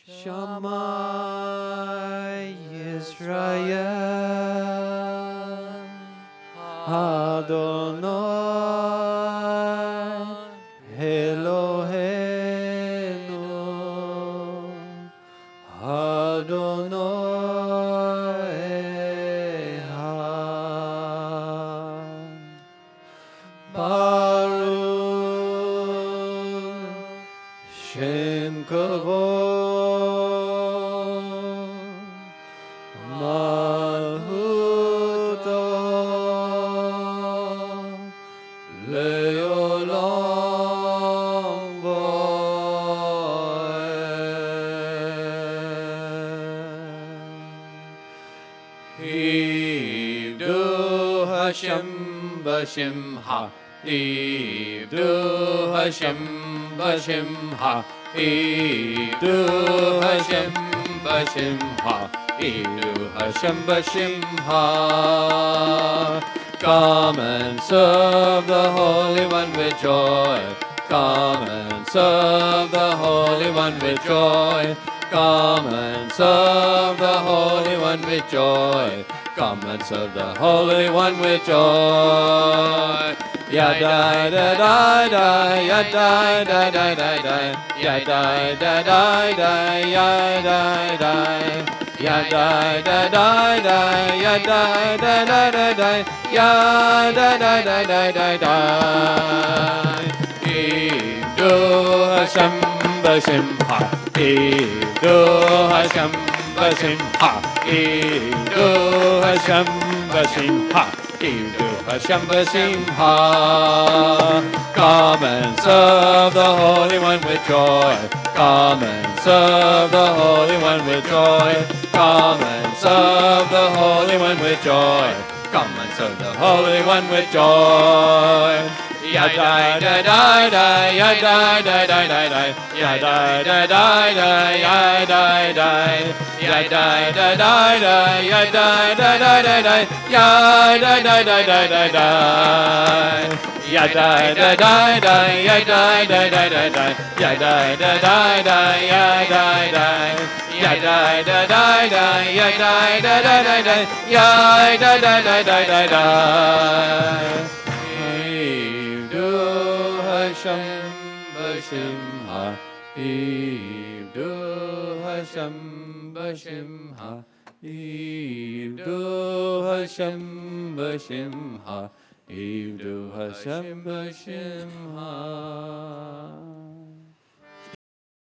Shama Yisrael Adonai Eloheinu Adonai Echad Baruch Shem Kavod Malchuto Leolam Voed. Hivdu Hashem b'shimcha, Hivdu Hashem b'shimcha, Hivdu Hashem b'shimcha, Hivdu Hashem b'shimcha. Come and serve the Holy One with joy. Come and serve the Holy One with joy. Come and serve the Holy One with joy. Come and serve the Holy One with joy. Yadai da da da, yadai da da da da, yadai da da da, yadai da, yadai da da da, yadai da da da da, yadai da da da da da. Hivdu Hashem b'shimcha, Hivdu Hashem b'shimcha, Hivdu Hashem b'shimcha, Hivdu Hashem b'shimcha. Come and serve the Holy One with joy. Come and serve the Holy One with joy. Come and serve the Holy One with joy. Come and serve the Holy One with joy. Yadai da da da, yadai da da da da, yadai da da da, yadai da, yadai da da da, yadai da da da da, yadai da da da da da, yadai da da da, yadai da da da da, yadai da da da, yadai da, yadai da da da, yadai da da da da, yadai da da da da da. Hashem b'shimcha, Hivdu Hashem b'shimcha, Hivdu Hashem b'shimcha, Hivdu Hashem b'shimcha.